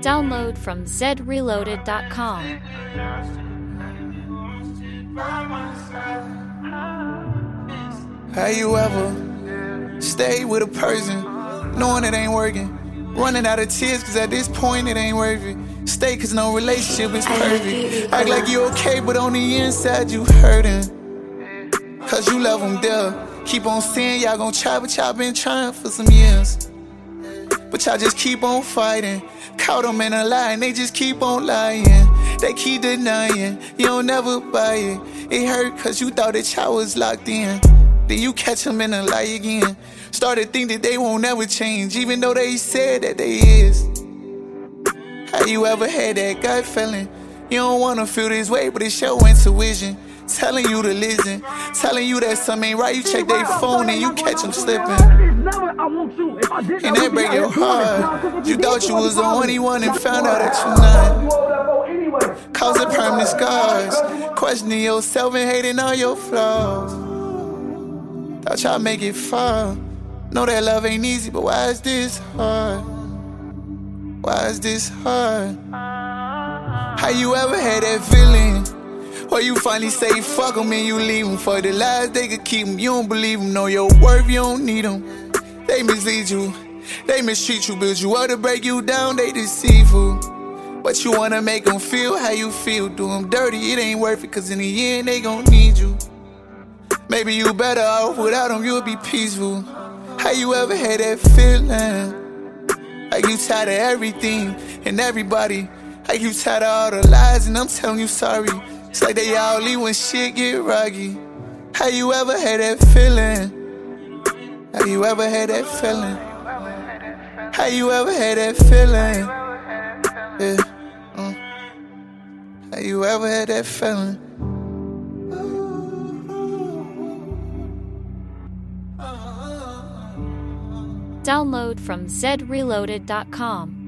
Download from zreloaded.com. Have you ever stayed with a person knowing it ain't working, running out of tears cause at this point it ain't worth it? Stay cause no relationship is perfect. Act like you okay but on the inside you hurting, cause you love them there. Keep on saying y'all gon' try, but y'all been trying for some years. But y'all just keep on fighting. Caught them in a lie and they just keep on lying. They keep denying, you don't never buy it. It hurt cause you thought that y'all was locked in. Then you catch them in a lie again. Started think that they won't never change, even though they said that they is. Have you ever had that gut feeling? You don't wanna feel this way, but it's your intuition telling you to listen, telling you that something ain't right. You check their phone and you catch them slipping, and that break your heart. You thought you was the only one and found out that you're not. Causing permanent scars, questioning yourself and hating all your flaws. Thought y'all make it far. Know that love ain't easy, but why is this hard? Why is this hard? How you ever had that feeling where you finally say fuck them and you leave them for the lies they could keep them? You don't believe them, know your worth, you don't need them. They mislead you, they mistreat you, build you up to break you down, they deceitful. But you wanna make them feel how you feel, do them dirty, it ain't worth it, cause in the end they gon' need you. Maybe you better off without them, you'll be peaceful. How you ever had that feeling? Like you tired of everything and everybody. Like you tired of all the lies and I'm telling you sorry. It's like they all leave when shit get rocky. How you ever had that feeling? How you ever had that feeling? How you ever had that feeling? Yeah. How you ever had that feeling? Download from zreloaded.com.